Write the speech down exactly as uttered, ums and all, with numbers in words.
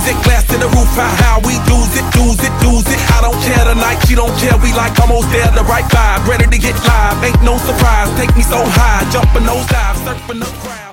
music, glass to the roof, how, how we lose it, lose it, lose it. I don't care tonight, she don't care, we like almost there, the right vibe, ready to get live, ain't no surprise, take me so high, jumping those dives, surfing the crowd.